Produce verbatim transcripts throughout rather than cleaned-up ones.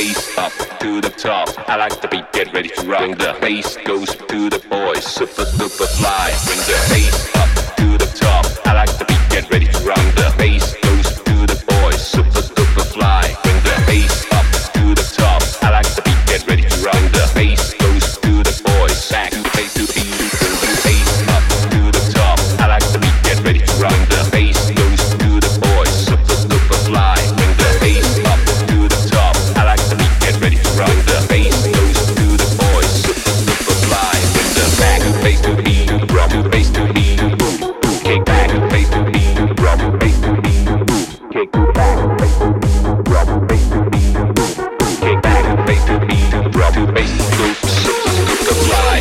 bass up to the top. I like the beat, get ready to rock. Bring the bass goes to the boys, super super fly. Bring the bass up to the top. I like the beat, get ready to rock. Bring the bass goes to the boys, super super fly. Bring the bass up to the top. I like the beat, get ready to rock. Bring the bass goes to the boys, back to bass to beat. Bring the bass up to the top. I like the beat, get ready to rock. Bring the bass goes to the boys, super super fly. Bring the bass up to the top. I like the beat, get ready to rock. Bring the bass goes to the boys, super super fly. Bring the back to bass to beat, drum to bass to beat, boom boom. Kick back to bass to beat, drum to bass to beat, boom. Kick back to bass to beat, drum to bass to beat, boom. Kick back to bass to beat, drum to bass to beat, super super fly.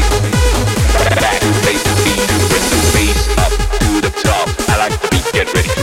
Get ready.